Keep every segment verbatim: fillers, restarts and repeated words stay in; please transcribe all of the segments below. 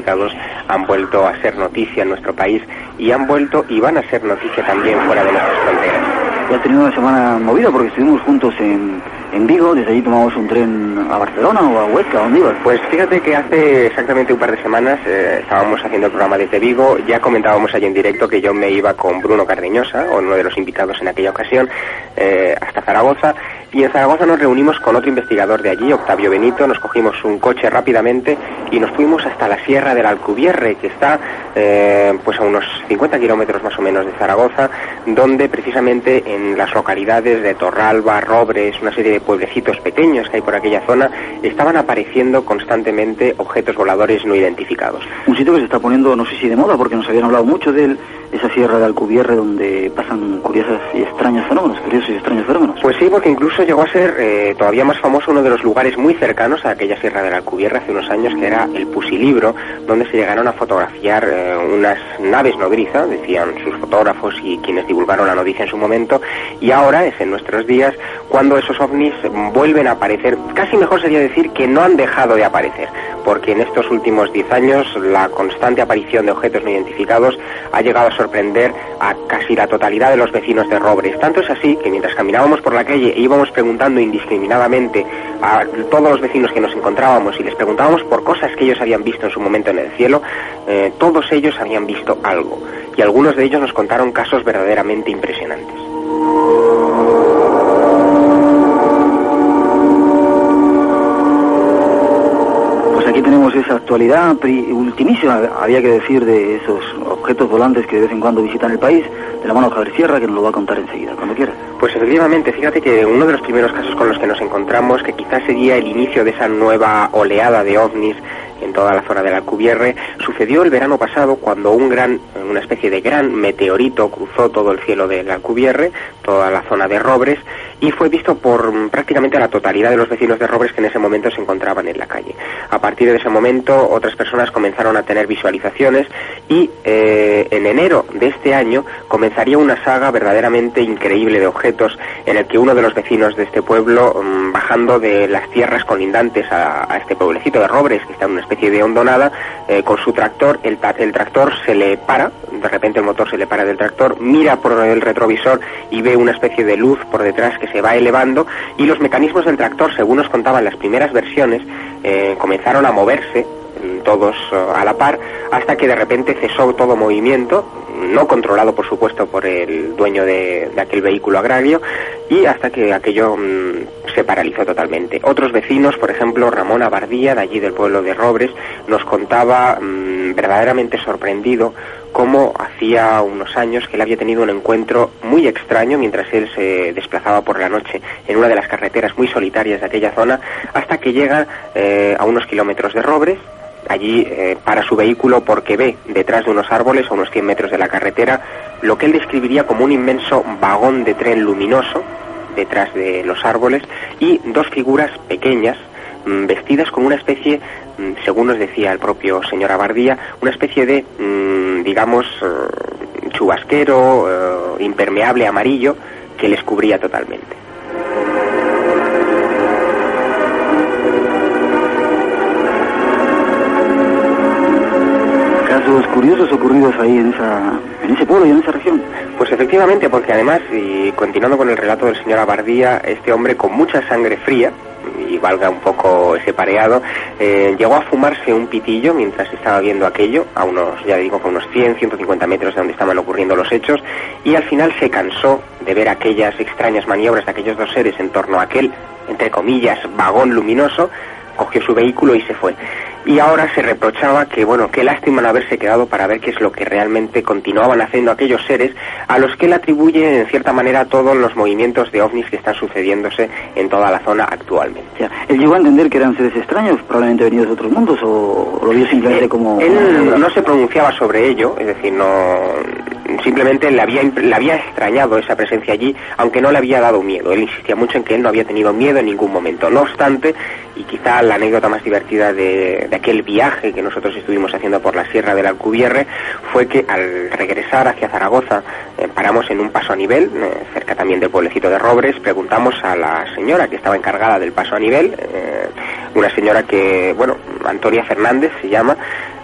identificados han vuelto a ser noticia en nuestro país y han vuelto y van a ser noticia también fuera de nuestras fronteras. Ya has tenido una semana movida porque estuvimos juntos en, en Vigo, desde allí tomamos un tren a Barcelona o a Huesca, ¿a dónde ibas? Pues fíjate que hace exactamente un par de semanas eh, estábamos haciendo el programa desde Vigo, ya comentábamos allí en directo que yo me iba con Bruno Cardeñosa, uno de los invitados en aquella ocasión, eh, hasta Zaragoza, y en Zaragoza nos reunimos con otro investigador de allí, Octavio Benito, nos cogimos un coche rápidamente y nos fuimos hasta la Sierra del Alcubierre, que está eh, pues a unos cincuenta kilómetros más o menos de Zaragoza, donde precisamente en las localidades de Torralba, Robres, una serie de pueblecitos pequeños que hay por aquella zona, estaban apareciendo constantemente objetos voladores no identificados. Un sitio que se está poniendo, no sé si de moda, porque nos habían hablado mucho de él, esa Sierra de Alcubierre donde pasan curiosas y extraños fenómenos, curiosos y extraños fenómenos. Pues sí, porque incluso llegó a ser eh, todavía más famoso uno de los lugares muy cercanos a aquella Sierra de la Alcubierre hace unos años, que era el Pusilibro, donde se llegaron a fotografiar eh, unas naves nodriza, decían sus fotógrafos y quienes divulgaron la noticia en su momento, y ahora es en nuestros días cuando esos ovnis vuelven a aparecer. Casi mejor sería decir que no han dejado de aparecer, porque en estos últimos diez años la constante aparición de objetos no identificados ha llegado a sorprender a casi la totalidad de los vecinos de Robres. Tanto es así que mientras caminábamos por la calle e íbamos preguntando indiscriminadamente a todos los vecinos que nos encontrábamos y les preguntábamos por cosas que ellos habían visto en su momento en el cielo, eh, todos ellos habían visto algo, y algunos de ellos nos contaron casos verdaderamente impresionantes. Aquí tenemos esa actualidad ultimísima, había que decir, de esos objetos volantes que de vez en cuando visitan el país, de la mano de Javier Sierra, que nos lo va a contar enseguida, cuando quiera. Pues efectivamente, fíjate que uno de los primeros casos con los que nos encontramos, que quizás sería el inicio de esa nueva oleada de ovnis en toda la zona del Alcubierre, sucedió el verano pasado cuando un gran, una especie de gran meteorito cruzó todo el cielo del Alcubierre, toda la zona de Robres, y fue visto por prácticamente la totalidad de los vecinos de Robres que en ese momento se encontraban en la calle. A partir de ese momento otras personas comenzaron a tener visualizaciones y eh, en enero de este año comenzaría una saga verdaderamente increíble de objetos en el que uno de los vecinos de este pueblo, um, bajando de las tierras colindantes a, a este pueblecito de Robres, que está en una especie de hondonada, eh, con su tractor, el, el tractor se le para, de repente el motor se le para del tractor, mira por el retrovisor y ve una especie de luz por detrás que se va elevando, y los mecanismos del tractor, según nos contaban las primeras versiones, eh, comenzaron a moverse todos uh, a la par, hasta que de repente cesó todo movimiento, no controlado por supuesto por el dueño de, de aquel vehículo agrario, y hasta que aquello mmm, se paralizó totalmente. Otros vecinos, por ejemplo Ramón Abardía, de allí del pueblo de Robres, nos contaba mmm, verdaderamente sorprendido cómo hacía unos años que él había tenido un encuentro muy extraño mientras él se desplazaba por la noche en una de las carreteras muy solitarias de aquella zona, hasta que llega eh, a unos kilómetros de Robres. Allí eh, para su vehículo porque ve detrás de unos árboles a unos cien metros de la carretera lo que él describiría como un inmenso vagón de tren luminoso detrás de los árboles y dos figuras pequeñas mmm, vestidas con una especie, mmm, según nos decía el propio señor Abardía, una especie de, mmm, digamos, uh, chubasquero, uh, impermeable amarillo que les cubría totalmente. Casos curiosos ocurridos ahí en esa en ese pueblo y en esa región. Pues efectivamente, porque además, y continuando con el relato del señor Abardía, este hombre con mucha sangre fría, y valga un poco ese pareado, eh, llegó a fumarse un pitillo mientras estaba viendo aquello, a unos, ya digo, a unos cien, ciento cincuenta metros de donde estaban ocurriendo los hechos, y al final se cansó de ver aquellas extrañas maniobras de aquellos dos seres en torno a aquel, entre comillas, vagón luminoso, cogió su vehículo y se fue. Y ahora se reprochaba que, bueno, qué lástima no haberse quedado para ver qué es lo que realmente continuaban haciendo aquellos seres a los que él atribuye, en cierta manera, todos los movimientos de ovnis que están sucediéndose en toda la zona actualmente. O sea, ¿él llegó a entender que eran seres extraños, probablemente venidos de otros mundos, o, o lo vio simplemente él, como...? Él no se pronunciaba sobre ello, es decir, no... simplemente le había, le había extrañado esa presencia allí, aunque no le había dado miedo. Él insistía mucho en que él no había tenido miedo en ningún momento. No obstante, y quizá la anécdota más divertida de, de aquel viaje que nosotros estuvimos haciendo por la Sierra del Alcubierre fue que al regresar hacia Zaragoza eh, paramos en un paso a nivel, eh, cerca también del pueblecito de Robres. Preguntamos a la señora que estaba encargada del paso a nivel, eh, una señora que, bueno, Antonia Fernández se llama.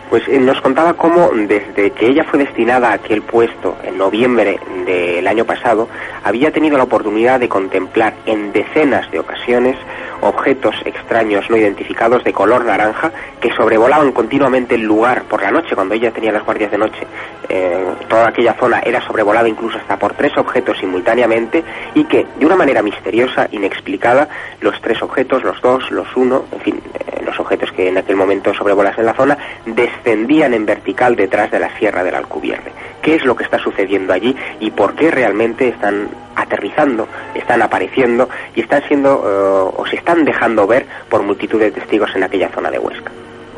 Pues eh, nos contaba cómo desde que ella fue destinada a aquel puesto en noviembre del año pasado, había tenido la oportunidad de contemplar en decenas de ocasiones objetos extraños no identificados de color naranja que sobrevolaban continuamente el lugar por la noche, cuando ella tenía las guardias de noche. Eh, toda aquella zona era sobrevolada incluso hasta por tres objetos simultáneamente, y que de una manera misteriosa, inexplicada, los tres objetos, los dos, los uno, en fin, eh, los objetos que en aquel momento sobrevolasen la zona, descendían en vertical detrás de la Sierra de la Alcubierre. ¿Qué es lo que está sucediendo allí y por qué realmente están aterrizando, están apareciendo y están siendo uh, o se están dejando ver por multitud de testigos en aquella zona de Huesca?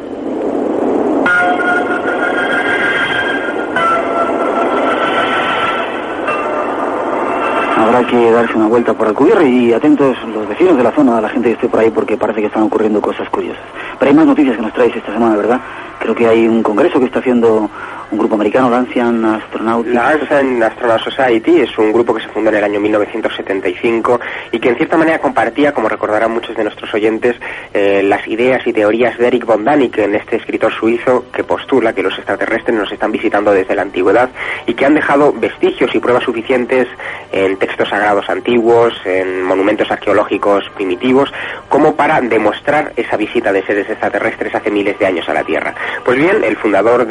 Habrá que darse una vuelta por Alcubierre y atentos los vecinos de la zona, la gente que esté por ahí, porque parece que están ocurriendo cosas curiosas. Pero hay más noticias que nos traes esta semana, ¿verdad? Creo que hay un congreso que está haciendo un grupo americano, la Ancient Astronaut. La Ancient Astronaut Society es un grupo que se fundó en el año mil novecientos setenta y cinco y que en cierta manera compartía, como recordarán muchos de nuestros oyentes, eh, las ideas y teorías de Erich von Däniken, este escritor suizo que postula que los extraterrestres nos están visitando desde la antigüedad y que han dejado vestigios y pruebas suficientes en textos sagrados antiguos, en monumentos arqueológicos primitivos, como para demostrar esa visita de seres extraterrestres hace miles de años a la Tierra. Pues bien, el fundador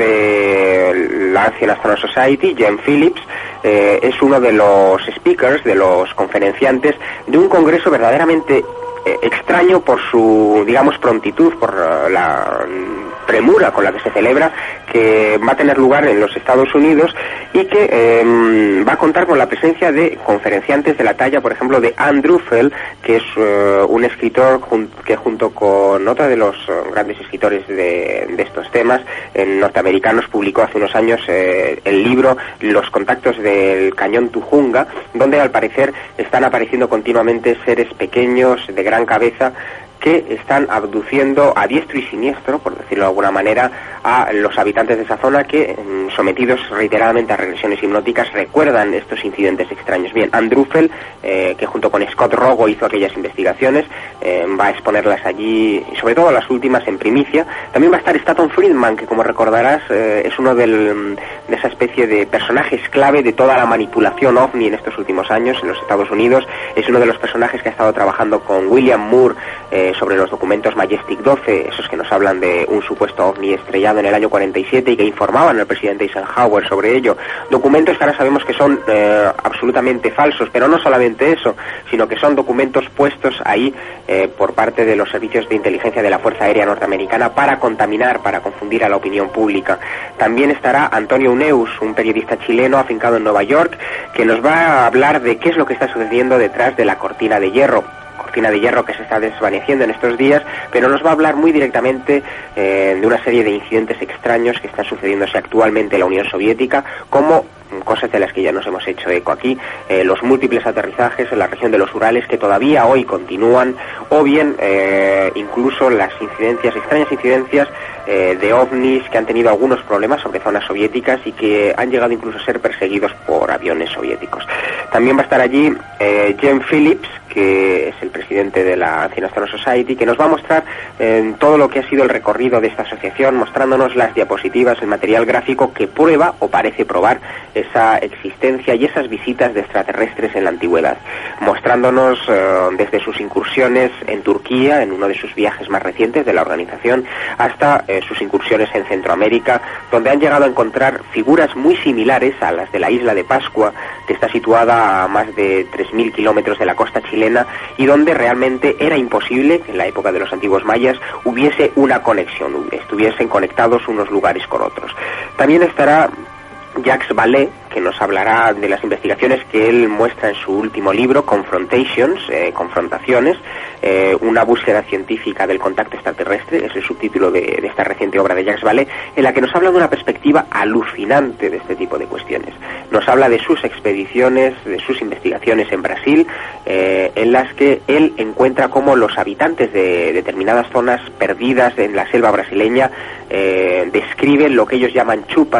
de la Ancient Astronaut Society, Jen Phillips, eh, es uno de los speakers, de los conferenciantes de un congreso verdaderamente eh, extraño por su, digamos, prontitud, por uh, la premura con la que se celebra, que va a tener lugar en los Estados Unidos y que eh, va a contar con la presencia de conferenciantes de la talla, por ejemplo, de Anne Druffel, que es uh, un escritor jun- que junto con otro de los uh, grandes escritores de, de estos temas eh, norteamericanos publicó hace unos años eh, el libro Los contactos del cañón Tujunga, donde al parecer están apareciendo continuamente seres pequeños de gran cabeza que están abduciendo a diestro y siniestro, por decirlo de alguna manera, a los habitantes de esa zona que, sometidos reiteradamente a regresiones hipnóticas, recuerdan estos incidentes extraños. Bien, Anne Druffel, eh, que junto con Scott Rogo hizo aquellas investigaciones, eh, va a exponerlas allí, y sobre todo las últimas en primicia. También va a estar Stanton Friedman, que como recordarás eh, es uno del, de esa especie de personajes clave de toda la manipulación ovni en estos últimos años en los Estados Unidos. Es uno de los personajes que ha estado trabajando con William Moore eh, sobre los documentos Majestic doce, esos que nos hablan de un supuesto ovni estrellado en el año cuarenta y siete y que informaban al presidente Eisenhower sobre ello. Documentos que ahora sabemos que son eh, absolutamente falsos, pero no solamente eso, sino que son documentos puestos ahí eh, por parte de los servicios de inteligencia de la Fuerza Aérea Norteamericana para contaminar, para confundir a la opinión pública. También estará Antonio Neus, un periodista chileno afincado en Nueva York, que nos va a hablar de qué es lo que está sucediendo detrás de la cortina de hierro. cortina de hierro que se está desvaneciendo en estos días, pero nos va a hablar muy directamente eh, de una serie de incidentes extraños que están sucediéndose actualmente en la Unión Soviética, como cosas de las que ya nos hemos hecho eco aquí, eh, los múltiples aterrizajes en la región de los Urales que todavía hoy continúan, o bien eh, incluso las incidencias, extrañas incidencias eh, de ovnis que han tenido algunos problemas sobre zonas soviéticas y que han llegado incluso a ser perseguidos por aviones soviéticos. También va a estar allí eh, Jen Phillips, que es el presidente de la Ancient Astronaut Society, que nos va a mostrar eh, todo lo que ha sido el recorrido de esta asociación, mostrándonos las diapositivas, el material gráfico que prueba o parece probar esa existencia y esas visitas de extraterrestres en la antigüedad, mostrándonos eh, desde sus incursiones en Turquía, en uno de sus viajes más recientes de la organización, hasta eh, sus incursiones en Centroamérica, donde han llegado a encontrar figuras muy similares a las de la isla de Pascua, que está situada a más de tres mil kilómetros de la costa chilena y donde realmente era imposible que en la época de los antiguos mayas hubiese una conexión, estuviesen conectados unos lugares con otros. También estará Jacques Vallée, que nos hablará de las investigaciones que él muestra en su último libro, Confrontations, eh, Confrontaciones, eh, una búsqueda científica del contacto extraterrestre, es el subtítulo de, de esta reciente obra de Jacques Vallée, en la que nos habla de una perspectiva alucinante de este tipo de cuestiones. Nos habla de sus expediciones, de sus investigaciones en Brasil, eh, en las que él encuentra cómo los habitantes de determinadas zonas perdidas en la selva brasileña eh, describen lo que ellos llaman chupas,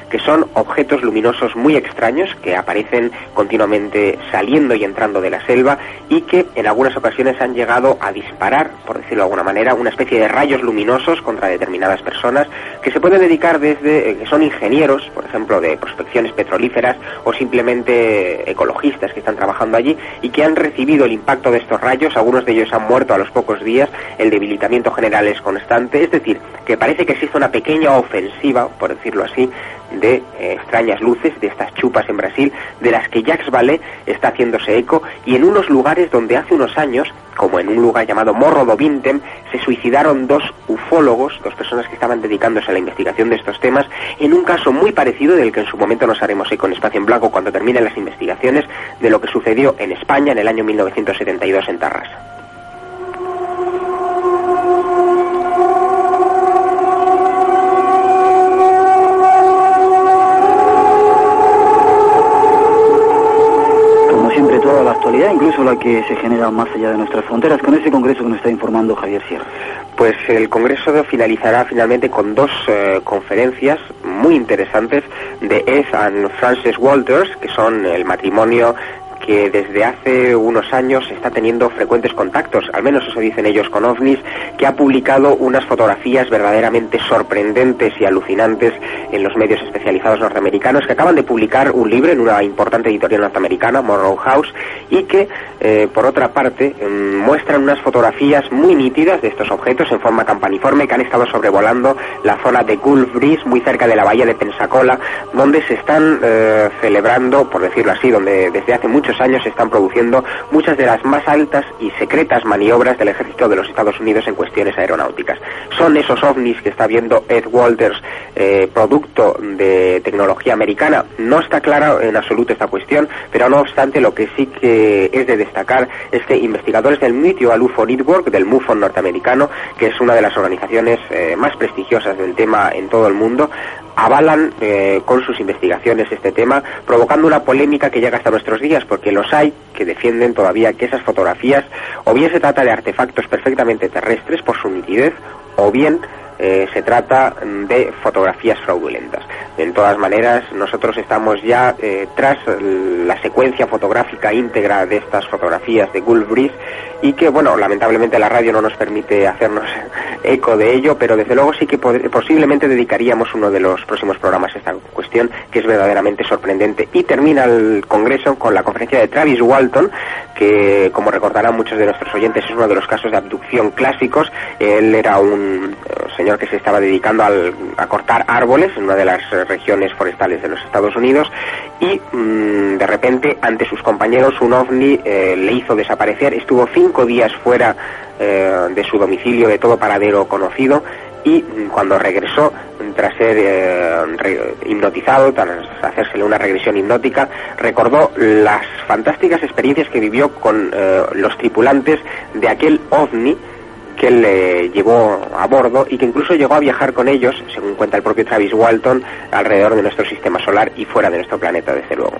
que son objetos luminosos muy extraños que aparecen continuamente saliendo y entrando de la selva y que en algunas ocasiones han llegado a disparar, por decirlo de alguna manera, una especie de rayos luminosos contra determinadas personas que se pueden dedicar desde, que son ingenieros, por ejemplo, de prospecciones petrolíferas o simplemente ecologistas que están trabajando allí y que han recibido el impacto de estos rayos. Algunos de ellos han muerto a los pocos días, el debilitamiento general es constante, es decir, que parece que existe una pequeña ofensiva, por decirlo así, de eh, extrañas luces, de estas chupas en Brasil, de las que Jacques Vallée está haciéndose eco, y en unos lugares donde hace unos años, como en un lugar llamado Morro do Vintem, se suicidaron dos ufólogos, dos personas que estaban dedicándose a la investigación de estos temas, en un caso muy parecido del que en su momento nos haremos eco en Espacio en Blanco cuando terminen las investigaciones de lo que sucedió en España en el año mil novecientos setenta y dos en Tarrasa. Toda la actualidad, incluso la que se genera más allá de nuestras fronteras, con ese congreso que nos está informando Javier Sierra. Pues el congreso finalizará finalmente con dos eh, conferencias muy interesantes de Ed and Frances Walters, que son el matrimonio que desde hace unos años está teniendo frecuentes contactos, al menos eso dicen ellos, con ovnis, que ha publicado unas fotografías verdaderamente sorprendentes y alucinantes en los medios especializados norteamericanos, que acaban de publicar un libro en una importante editorial norteamericana, Monroe House, y que, eh, por otra parte, eh, muestran unas fotografías muy nítidas de estos objetos en forma campaniforme que han estado sobrevolando la zona de Gulf Breeze, muy cerca de la bahía de Pensacola, donde se están eh, celebrando, por decirlo así, donde desde hace muchos años se están produciendo muchas de las más altas y secretas maniobras del ejército de los Estados Unidos en cuestiones aeronáuticas. Son esos ovnis que está viendo Ed Walters, eh, producto de tecnología americana. No está clara en absoluto esta cuestión, pero no obstante lo que sí que es de destacar es que investigadores del Mutual U F O Network, del M U F O N norteamericano, que es una de las organizaciones eh, más prestigiosas del tema en todo el mundo, avalan eh, con sus investigaciones este tema, provocando una polémica que llega hasta nuestros días, porque los hay que defienden todavía que esas fotografías o bien se trata de artefactos perfectamente terrestres por su nitidez, o bien eh, se trata de fotografías fraudulentas. De todas maneras, nosotros estamos ya eh, tras la secuencia fotográfica íntegra de estas fotografías de Gulf Breeze, y que, bueno, lamentablemente la radio no nos permite hacernos eco de ello, pero desde luego sí que posiblemente dedicaríamos uno de los próximos programas a esta cuestión, que es verdaderamente sorprendente. Y termina el congreso con la conferencia de Travis Walton, que, como recordarán muchos de nuestros oyentes, es uno de los casos de abducción clásicos. Él era un uh, señor que se estaba dedicando al, a cortar árboles en una de las uh, regiones forestales de los Estados Unidos, y mmm, de repente, ante sus compañeros, un ovni eh, le hizo desaparecer. Estuvo cinco días fuera eh, de su domicilio, de todo paradero conocido, y cuando regresó, tras ser eh, re, hipnotizado, tras hacérsele una regresión hipnótica, recordó las fantásticas experiencias que vivió con eh, los tripulantes de aquel ovni que él eh, llevó a bordo, y que incluso llegó a viajar con ellos, según cuenta el propio Travis Walton, alrededor de nuestro sistema solar y fuera de nuestro planeta, desde luego.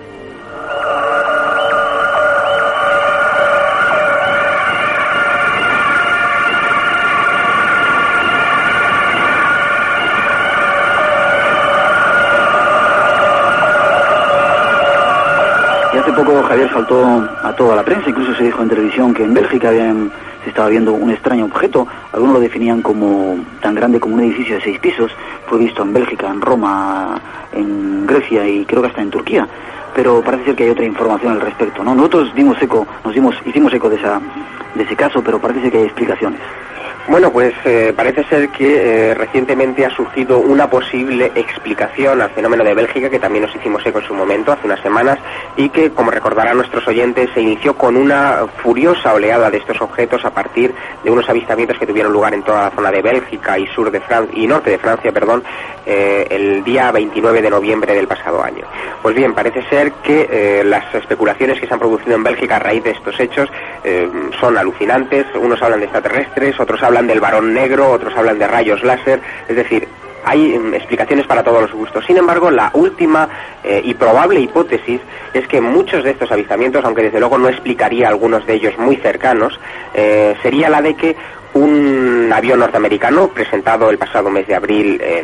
Y hace poco Javier saltó a toda la prensa, incluso se dijo en televisión que en Bélgica habían, se estaba viendo un extraño objeto. Algunos lo definían como tan grande como un edificio de seis pisos. Fue visto en Bélgica, en Roma, en Grecia y creo que hasta en Turquía. Pero parece ser que hay otra información al respecto, ¿no? Nosotros dimos eco, nos dimos, hicimos eco de esa, de ese caso, pero parece ser que hay explicaciones. Bueno, pues eh, parece ser que eh, recientemente ha surgido una posible explicación al fenómeno de Bélgica, que también nos hicimos eco en su momento, hace unas semanas, y que, como recordarán nuestros oyentes, se inició con una furiosa oleada de estos objetos a partir de unos avistamientos que tuvieron lugar en toda la zona de Bélgica y sur de Francia, y norte de Francia, perdón, eh, el día veintinueve de noviembre del pasado año. Pues bien, parece ser que eh, las especulaciones que se han producido en Bélgica a raíz de estos hechos eh, son alucinantes. Unos hablan de extraterrestres, otros hablan del varón negro, otros hablan de rayos láser, es decir, hay um, explicaciones para todos los gustos. Sin embargo, la última eh, y probable hipótesis es que muchos de estos avistamientos, aunque desde luego no explicaría algunos de ellos muy cercanos, eh, sería la de que un avión norteamericano, presentado el pasado mes de abril en,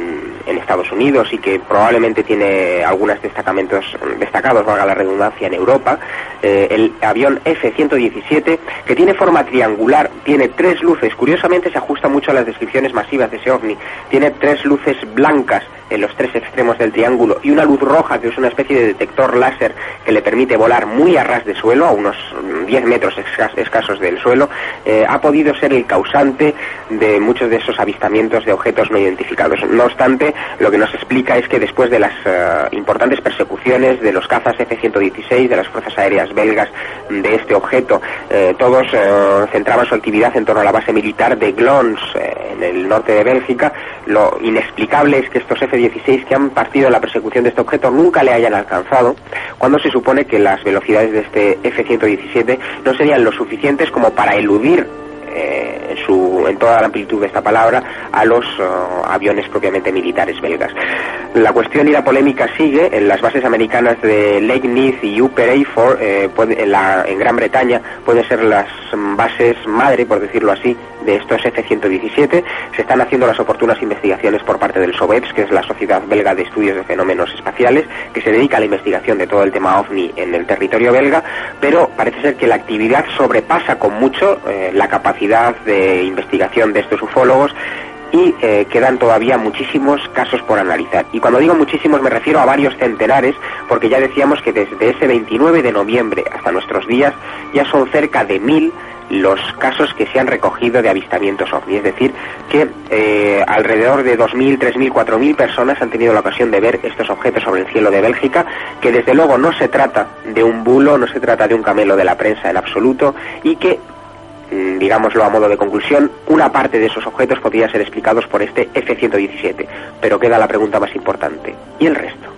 en Estados Unidos y que probablemente tiene algunos destacamentos destacados, valga la redundancia, en Europa, eh, el avión F ciento diecisiete, que tiene forma triangular, tiene tres luces, curiosamente se ajusta mucho a las descripciones masivas de ese ovni, tiene tres luces blancas en los tres extremos del triángulo y una luz roja que es una especie de detector láser que le permite volar muy a ras de suelo, a unos diez metros escasos del suelo, eh, ha podido ser el causante de muchos de esos avistamientos de objetos no identificados. No obstante, lo que nos explica es que después de las uh, importantes persecuciones de los cazas F ciento dieciséis, de las fuerzas aéreas belgas de este objeto, eh, todos eh, centraban su actividad en torno a la base militar de Glons, eh, en el norte de Bélgica. Lo inexplicable es que estos F dieciséis que han partido en la persecución de este objeto nunca le hayan alcanzado, cuando se supone que las velocidades de este F ciento diecisiete no serían lo suficientes como para eludir eh, en, su, en toda la amplitud de esta palabra a los uh, aviones propiamente militares belgas. La cuestión y la polémica sigue en las bases americanas de Lake Neath y Upper Eyford, eh, puede, en, la, en Gran Bretaña, pueden ser las bases madre, por decirlo así, de estos F ciento diecisiete. Se están haciendo las oportunas investigaciones por parte del SOBEPS, que es la Sociedad Belga de Estudios de Fenómenos Espaciales, que se dedica a la investigación de todo el tema OVNI en el territorio belga, pero parece ser que la actividad sobrepasa con mucho eh, la capacidad de investigación de estos ufólogos y eh, quedan todavía muchísimos casos por analizar. Y cuando digo muchísimos me refiero a varios centenares, porque ya decíamos que desde ese veintinueve de noviembre hasta nuestros días ya son cerca de mil los casos que se han recogido de avistamientos ovni, es decir, que eh, alrededor de dos mil, tres mil, cuatro mil personas han tenido la ocasión de ver estos objetos sobre el cielo de Bélgica, que desde luego no se trata de un bulo, no se trata de un camelo de la prensa en absoluto, y que, digámoslo a modo de conclusión, una parte de esos objetos podría ser explicados por este F ciento diecisiete, pero queda la pregunta más importante: ¿y el resto?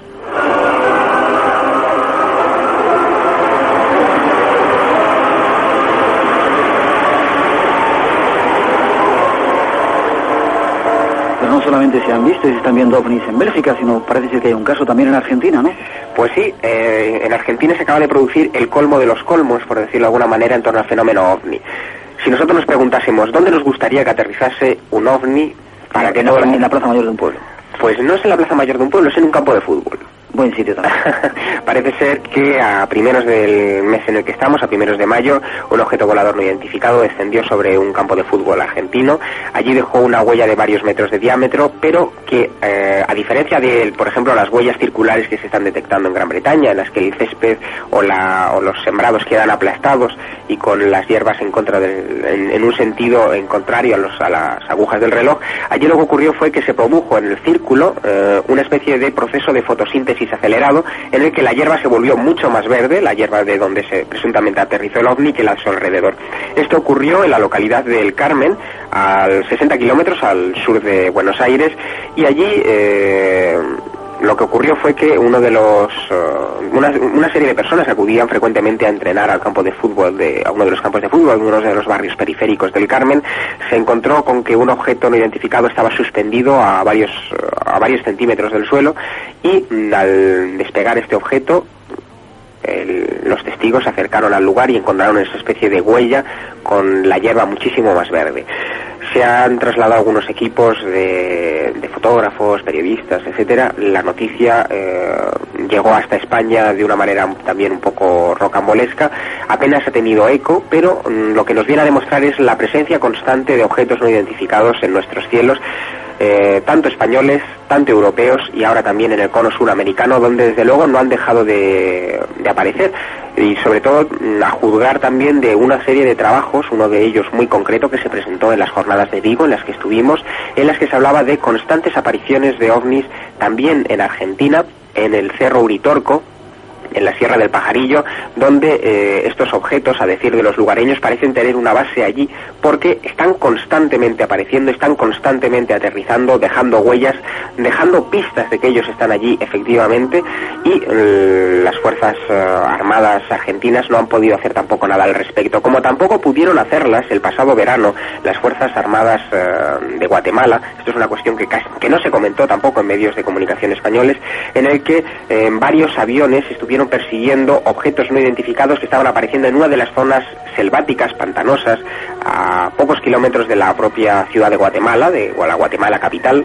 No solamente se han visto y se están viendo ovnis en Bélgica, sino parece ser que hay un caso también en Argentina, ¿no? Pues sí, eh, en Argentina se acaba de producir el colmo de los colmos, por decirlo de alguna manera, en torno al fenómeno ovni. Si nosotros nos preguntásemos dónde nos gustaría que aterrizase un ovni para que no... En la plaza mayor de un pueblo. Pues no es en la plaza mayor de un pueblo, es en un campo de fútbol. Buen sitio también. Parece ser que a primeros del mes en el que estamos, a primeros de mayo, un objeto volador no identificado descendió sobre un campo de fútbol argentino. Allí dejó una huella de varios metros de diámetro, pero que, eh, a diferencia de, por ejemplo, las huellas circulares que se están detectando en Gran Bretaña, en las que el césped o, la, o los sembrados quedan aplastados y con las hierbas en contra del, en, en un sentido en contrario a, los, a las agujas del reloj, allí lo que ocurrió fue que se produjo en el círculo eh, una especie de proceso de fotosíntesis acelerado en el que la hierba se volvió mucho más verde, la hierba de donde se presuntamente aterrizó el ovni, que la a su alrededor. Esto ocurrió en la localidad del Carmen, a sesenta kilómetros al sur de Buenos Aires, y allí eh, lo que ocurrió fue que uno de los uh, una, una serie de personas acudían frecuentemente a entrenar al campo de fútbol de a uno de los campos de fútbol, en uno de los barrios periféricos del Carmen. Se encontró con que un objeto no identificado estaba suspendido a varios a varios centímetros del suelo, y al despegar este objeto, El, los testigos se acercaron al lugar y encontraron esa especie de huella con la hierba muchísimo más verde. Se han trasladado algunos equipos de, de fotógrafos, periodistas, etcétera. La noticia eh, llegó hasta España de una manera también un poco rocambolesca. Apenas ha tenido eco, pero mm, lo que nos viene a demostrar es la presencia constante de objetos no identificados en nuestros cielos, eh, tanto españoles, tanto europeos y ahora también en el cono suramericano, donde desde luego no han dejado de, de aparecer. Y sobre todo a juzgar también de una serie de trabajos, uno de ellos muy concreto que se presentó en las jornadas de Vigo en las que estuvimos, en las que se hablaba de constantes apariciones de ovnis también en Argentina, en el Cerro Uritorco, en la Sierra del Pajarillo, donde eh, estos objetos, a decir de los lugareños, parecen tener una base allí porque están constantemente apareciendo, están constantemente aterrizando, dejando huellas, dejando pistas de que ellos están allí efectivamente, y eh, las fuerzas eh, armadas argentinas no han podido hacer tampoco nada al respecto, como tampoco pudieron hacerlas el pasado verano las fuerzas armadas eh, de Guatemala. Esto es una cuestión que, casi, que no se comentó tampoco en medios de comunicación españoles, en el que eh, varios aviones estuvieron persiguiendo objetos no identificados que estaban apareciendo en una de las zonas selváticas, pantanosas, a pocos kilómetros de la propia ciudad de Guatemala, de la Guatemala capital,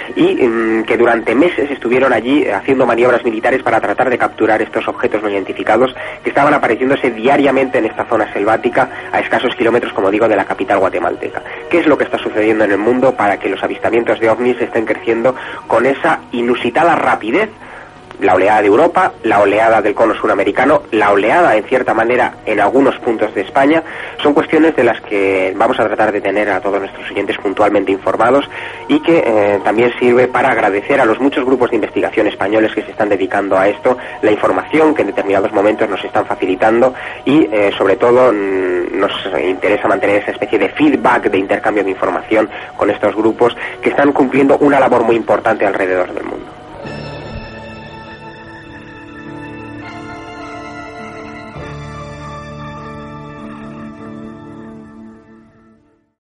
y um, que durante meses estuvieron allí haciendo maniobras militares para tratar de capturar estos objetos no identificados que estaban apareciéndose diariamente en esta zona selvática a escasos kilómetros, como digo, de la capital guatemalteca. ¿Qué es lo que está sucediendo en el mundo para que los avistamientos de ovnis estén creciendo con esa inusitada rapidez? La oleada de Europa, la oleada del cono suramericano, la oleada, en cierta manera, en algunos puntos de España, son cuestiones de las que vamos a tratar de tener a todos nuestros oyentes puntualmente informados y que eh, también sirve para agradecer a los muchos grupos de investigación españoles que se están dedicando a esto, la información que en determinados momentos nos están facilitando y, eh, sobre todo, mm, nos interesa mantener esa especie de feedback, de intercambio de información con estos grupos que están cumpliendo una labor muy importante alrededor del